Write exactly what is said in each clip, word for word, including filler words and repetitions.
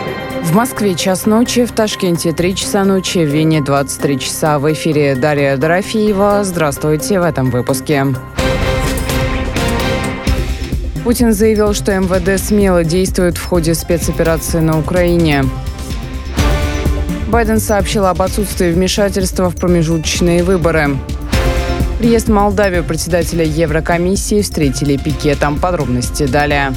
В Москве час ночи, в Ташкенте три часа ночи, в Вене двадцать три часа. В эфире Дарья Дорофеева. Здравствуйте в этом выпуске. Путин заявил, что эм вэ дэ смело действует в ходе спецоперации на Украине. Байден сообщил об отсутствии вмешательства в промежуточные выборы. Приезд в Молдавию председателя Еврокомиссии встретили пикетом. Подробности далее.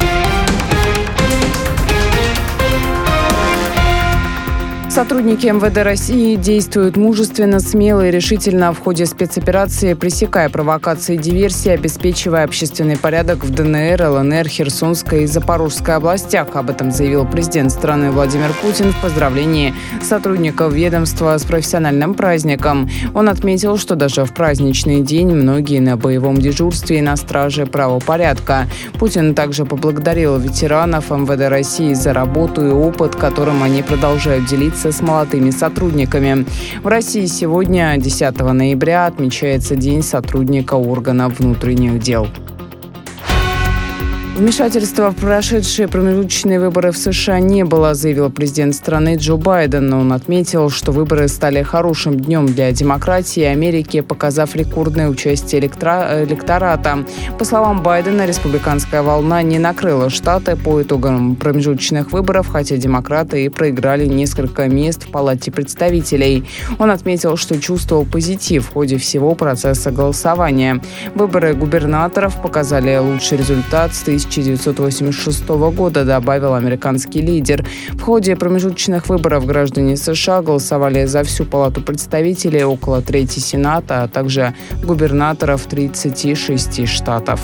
Сотрудники эм вэ дэ России действуют мужественно, смело и решительно в ходе спецоперации, пресекая провокации и диверсии, обеспечивая общественный порядок в дэ эн эр, эл эн эр, Херсонской и Запорожской областях. Об этом заявил президент страны Владимир Путин в поздравлении сотрудников ведомства с профессиональным праздником. Он отметил, что даже в праздничный день многие на боевом дежурстве и на страже правопорядка. Путин также поблагодарил ветеранов эм вэ дэ России за работу и опыт, которым они продолжают делиться с молодыми сотрудниками. В России сегодня, десятого ноября, отмечается День сотрудника органов внутренних дел. Вмешательства в прошедшие промежуточные выборы в США не было, заявил президент страны Джо Байден. Он отметил, что выборы стали хорошим днем для демократии и Америки, показав рекордное участие электро- электората. По словам Байдена, республиканская волна не накрыла штаты по итогам промежуточных выборов, хотя демократы и проиграли несколько мест в Палате представителей. Он отметил, что чувствовал позитив в ходе всего процесса голосования. Выборы губернаторов показали лучший результат с тысяча девятьсот восемьдесят шестого года, добавил американский лидер. В ходе промежуточных выборов граждане США голосовали за всю Палату представителей, около трети Сената, а также губернаторов тридцати шести штатов.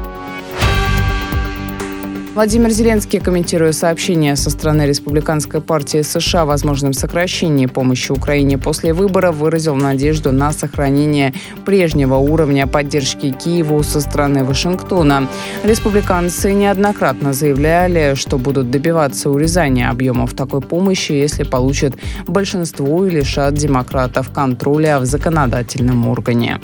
Владимир Зеленский, комментируя сообщение со стороны Республиканской партии США о возможном сокращении помощи Украине после выборов, выразил надежду на сохранение прежнего уровня поддержки Киеву со стороны Вашингтона. Республиканцы неоднократно заявляли, что будут добиваться урезания объемов такой помощи, если получат большинство и лишат демократов контроля в законодательном органе.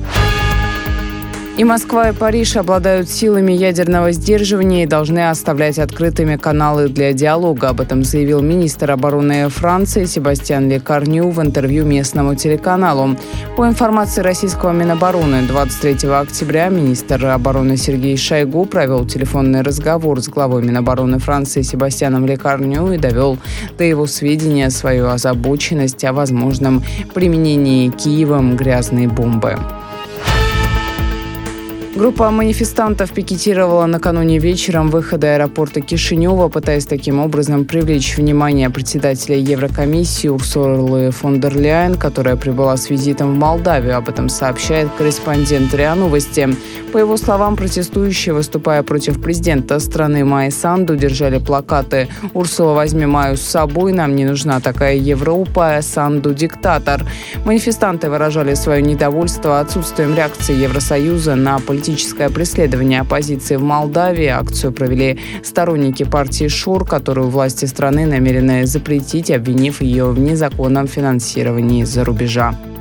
И Москва, и Париж обладают силами ядерного сдерживания и должны оставлять открытыми каналы для диалога. Об этом заявил министр обороны Франции Себастьян Лекарню в интервью местному телеканалу. По информации российского Минобороны, двадцать третьего октября министр обороны Сергей Шойгу провел телефонный разговор с главой Минобороны Франции Себастьяном Лекарню и довел до его сведения свою озабоченность о возможном применении Киевом грязной бомбы. Группа манифестантов пикетировала накануне вечером выхода аэропорта Кишинева, пытаясь таким образом привлечь внимание председателя Еврокомиссии Урсулы фон дер Ляйен, которая прибыла с визитом в Молдавию. Об этом сообщает корреспондент РИА Новости. По его словам, протестующие, выступая против президента страны Майи Санду, держали плакаты «Урсула, возьми Майю с собой, нам не нужна такая Европа, Санду диктатор». Манифестанты выражали свое недовольство отсутствием реакции Евросоюза на политическую Политическое преследование оппозиции в Молдавии. Акцию провели сторонники партии ШУР, которую власти страны намерены запретить, обвинив ее в незаконном финансировании из-за рубежа.